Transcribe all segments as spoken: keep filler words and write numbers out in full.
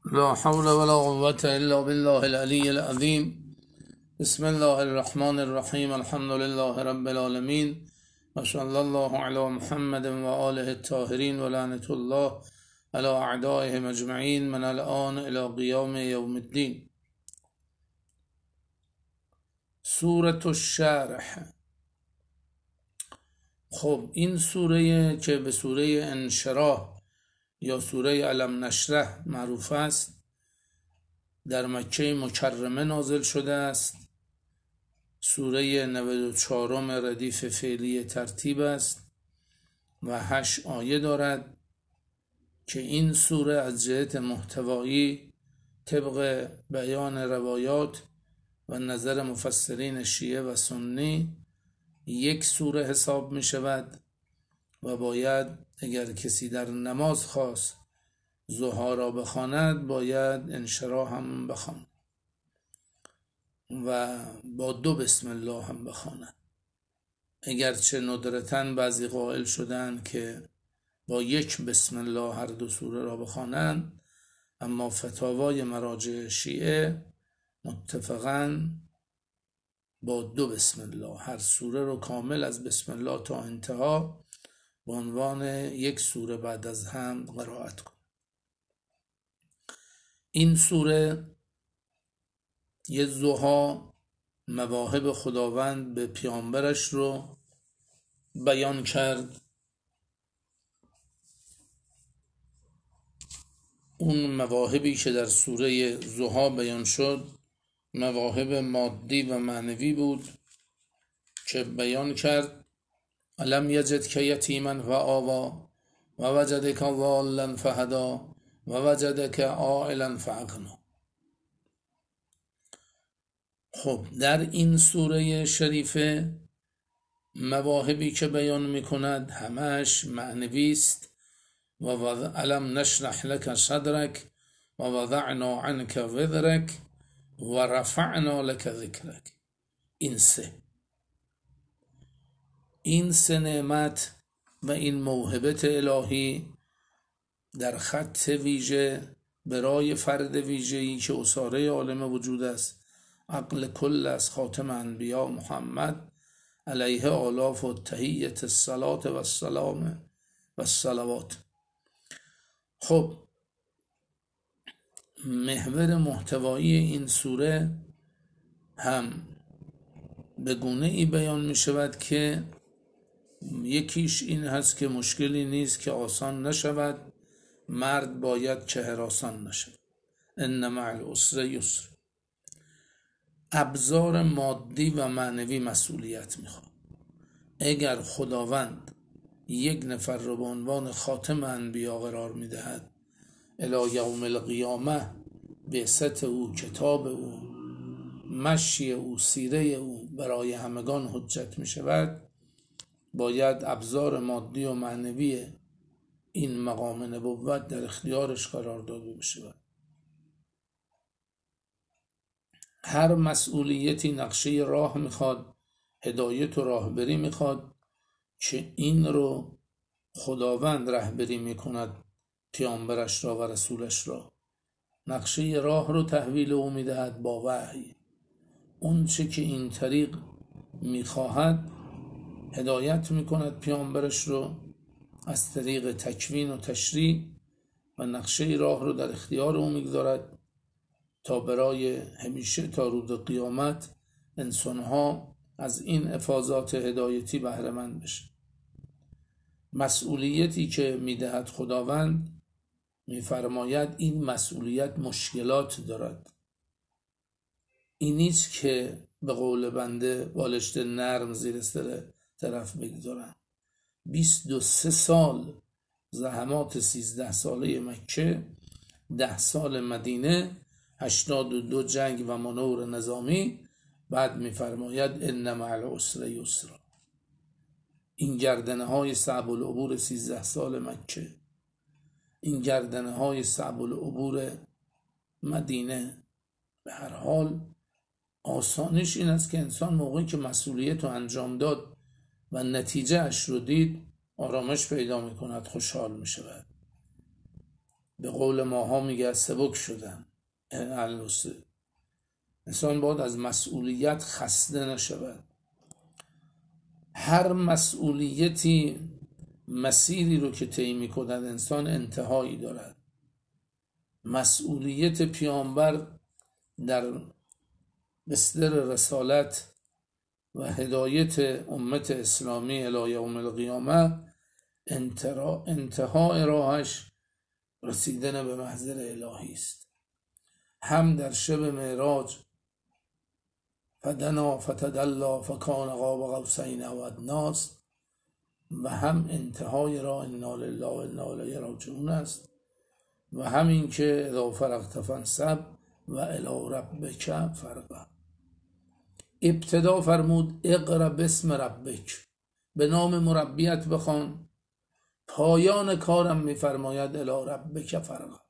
لا حول ولا قوة إلا بالله العلي العظيم. بسم الله الرحمن الرحيم. الحمد لله رب العالمين وصلى الله على محمد وآله الطاهرين ولعنة الله على أعدائهم أجمعين من الآن إلى قيام يوم الدين. سورة الشرح. خب این سوره که به سوره انشراح یا سوره علم نشرح معروف است در مکه مکرمه نازل شده است. سوره نود و چهارم ردیف فعلی ترتیب است و هشت آیه دارد که این سوره از جهت محتوایی طبق بیان روایات و نظر مفسرین شیعه و سنی یک سوره حساب می شود و باید اگر کسی در نماز خواست ضحی را بخواند باید انشراح هم بخواند و با دو بسم الله هم بخواند. اگرچه ندرتاً بعضی قائل شدند که با یک بسم الله هر دو سوره را بخوانند، اما فتاوای مراجع شیعه متفقاً با دو بسم الله هر سوره رو کامل از بسم الله تا انتها به عنوان یک سوره بعد از هم قرائت کن. این سوره یه ضحی مواهب خداوند به پیامبرش رو بیان کرد. اون مواهبی که در سوره ضحی بیان شد مواهب مادی و معنوی بود که بیان کرد الم یجدک یتیما فآوی و وجدک ضالا فهدی و وجدک عائلا فاغنی. خب در این سوره شریفه مواهبی که بیان میکند همش معنوی است. و الم نشرح لك صدرك و وضعنا عنك وزرك و رفعنا لك ذکرک. این سه این سه نعمت و این موهبت الهی در خط ویژه برای فرد ویژه‌ای که اساره عالم وجود است، عقل کل از خاتم انبیا محمد علیه آلاف و تحیت الصلاة و السلام و الصلوات. خب محور محتوایی این سوره هم به گونه ای بیان می شود که یکیش این هست که مشکلی نیست که آسان نشود، مرد باید که هراسان نشود. ان مع العسر یسر. ابزار مادی و معنوی مسئولیت میخواد. اگر خداوند یک نفر رو به عنوان خاتم انبیا قرار میدهد الی یوم القیامه، بعثت او، کتاب او، مشی او، سیره او برای همگان حجت می شود، باید ابزار مادی و معنوی این مقام نبوت در اختیارش قرار داده بشود. هر مسئولیتی نقشه راه میخواد، هدایت و راهبری میخواد که این رو خداوند رهبری میکند پیامبرش را و رسولش را. نقشه راه رو تحویل او میدهد با وحی. اون چه که این طریق میخواهد هدایت میکند پیامبرش رو از طریق تکوین و تشریع و نقشه راه رو در اختیار او میگذارد تا برای همیشه تا روز قیامت انسانها از این افاضات هدایتی بهره مند بشن. مسئولیتی که میدهد خداوند میفرماید این مسئولیت مشکلات دارد. این نیست که به قول بنده بالشت نرم زیر سر طرف بگذارن. بیست و سه سال زحمات سیزده ساله مکه، ده سال مدینه، هشتاد و دو جنگ و منور نظامی، بعد میفرماید ان مع العسر یسرا. این گردنه های صعب العبور سیزده سال مکه، این گردنه های صعب العبور مدینه، به هر حال آسانش این است که انسان موقعی که مسئولیت رو انجام داد و نتیجه اش رو دید آرامش پیدا می کند، خوشحال می شود. به قول ماها میگه سبک شدن. انسان باید از مسئولیت خسته نشود. هر مسئولیتی مسیری رو که طی می‌کند انسان انتهایی دارد. مسئولیت پیامبر در بستر رسالت و هدایت امت اسلامی الی یوم القیامه انتهای راهش رسیدن به محضر الهی است. هم در شب معراج فدنا فتدلی فکان قاب قوسین او ادنی و هم انتهای راه انا لله و انا الیه راجعون است و همین که اذا فرغت فانصب و الی ربک فارغب. ابتدا فرمود اقرأ باسم ربک، به نام مربیت بخوان. پایان کارم میفرماید الی ربک فارغب،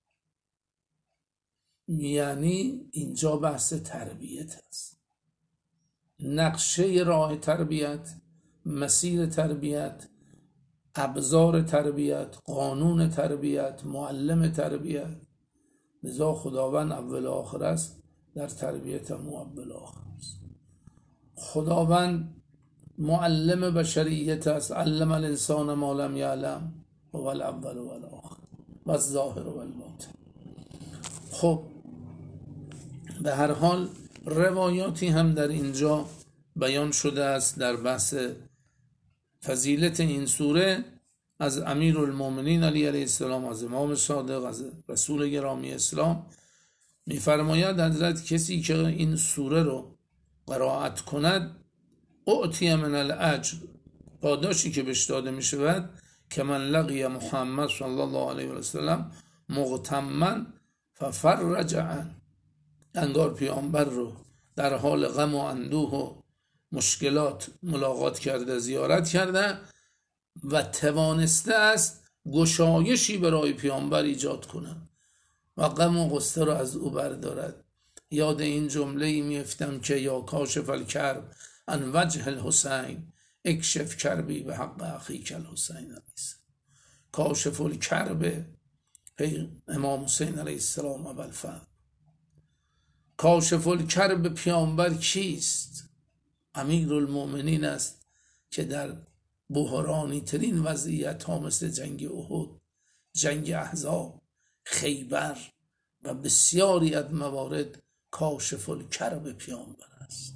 یعنی اینجا بحث تربیت است. نقشه راه تربیت، مسیر تربیت، ابزار تربیت، قانون تربیت، معلم تربیت. لذا خداوند اول آخر است، در تربیت هم اول آخر است. خداوند معلم بشریت است. علم الانسان ما لم یعلم هو الاول و الاخر و الظاهر و الباطن. خب به هر حال روایاتی هم در اینجا بیان شده است در بحث فضیلت این سوره از امیرالمومنین علی علیه السلام، از امام صادق، از رسول گرامی اسلام. میفرماید حضرت کسی که این سوره رو قرائت کند اعطی من الاجر، پاداشی که بهش داده می شود که من لقی محمد صلی الله علیه و سلم مغتما ففرج عن، انگار پیامبر رو در حال غم و اندوه و مشکلات ملاقات کرده، زیارت کرده و توانسته است گشایشی برای پیامبر ایجاد کنه و غم و غصه رو از او بردارد. یاد این جمله ای میفتم که یا کاشف الکرب عن وجه الحسین اکشف کربی به حق اخیک الحسین. کاشف الکرب امام حسین علیه السلام اول فهم. کاشف الکرب پیامبر کیست؟ امیرالمومنین است که در بحرانی ترین وضعیت ها مثل جنگ احد، جنگ احزاب، خیبر و بسیاری از موارد کاشف الکرب پیامبر است.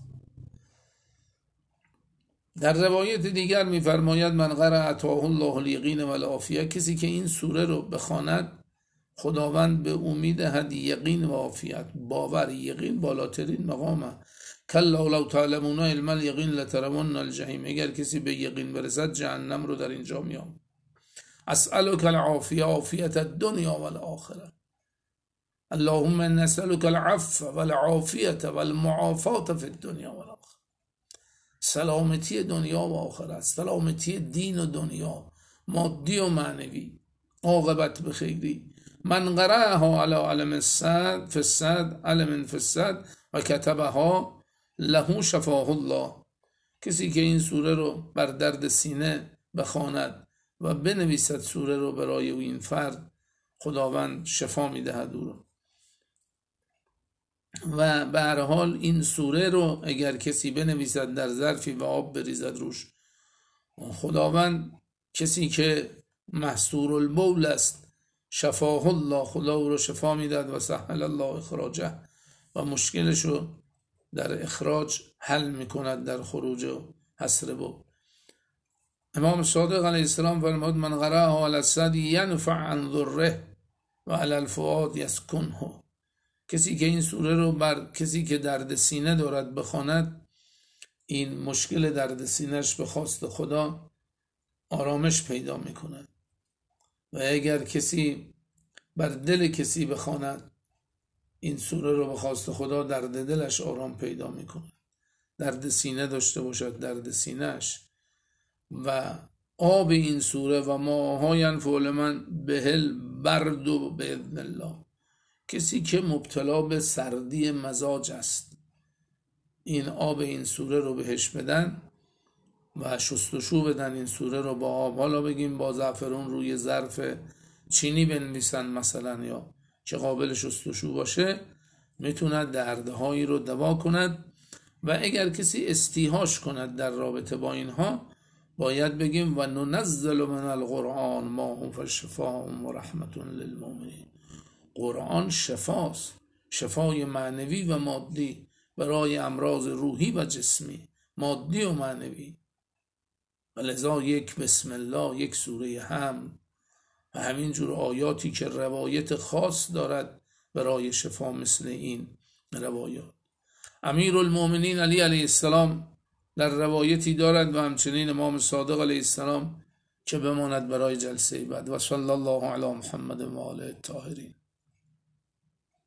در روایت دیگر میفرماید من قرأ اتاه الله الیقین و العافیه، کسی که این سوره رو بخواند خداوند به امید هدی یقین و عافیت. باور، یقین بالاترین مقامه. کلا لو تعلمون علم الیقین لترون الجحیم، اگر کسی به یقین برسد جهنم رو در اینجا میام. اسألک العافیه عافیت الدنیا و الاخره. اللهم نسألک العفو و العافیه و المعافات فی الدنیا و الاخره. سلامتی دنیا و آخرت، سلامتی دین و دنیا، مادی و معنوی، عاقبت به خیری. من قرأها علی علم الصد فی الصد علم فی الصد و کتبها له شفاه الله، کسی که این سوره رو بر درد سینه بخواند و بنویسد سوره رو برای این فرد، خداوند شفا میدهد او رو. و به هر حال این سوره رو اگر کسی بنویسد در ظرفی و آب بریزد روش، خداوند کسی که محصور البول است شفاه الله، خدا او رو شفا میداد و سهل الله اخراجه، و مشکلش رو در اخراج حل میکند، در خروج و حسر بول. امام صادق علیه السلام فرمود من قرأها علی الصدر ینفع عن ضره و علی الفؤاد یسکنه، کسی که این سوره رو بر کسی که درد سینه دارد بخواند، این مشکل درد سینهش به خواست خدا آرامش پیدا میکند. و اگر کسی بر دل کسی بخواند این سوره رو به خواست خدا، درد دلش آرام پیدا میکند. درد سینه داشته باشد، درد سینهش. و آب این سوره و ماها ینفع لمن بهل برد و باذن الله، کسی که مبتلا به سردی مزاج است، این آب این سوره رو بهش بدن و شستشو بدن این سوره رو با آب، حالا بگیم با زعفرون روی ظرف چینی بنویسن مثلا یا که قابل شستشو باشه، میتوند دردهایی رو دوا کند. و اگر کسی استیهاش کند در رابطه با اینها، باید بگیم و ننزل من القرآن ما هو شفاء و رحمت للمؤمنین. قرآن شفاست، شفای معنوی و مادی برای امراض روحی و جسمی، مادی و معنوی. و لذا یک بسم الله، یک سوره حمد و همینجور آیاتی که روایت خاص دارد برای شفا مثل این روایات. امیر المؤمنین علی علیه السلام در روایتی دارد و همچنین امام صادق علیه السلام که بماند برای جلسه بعد. و صلی الله علی محمد و آله الطاهرین.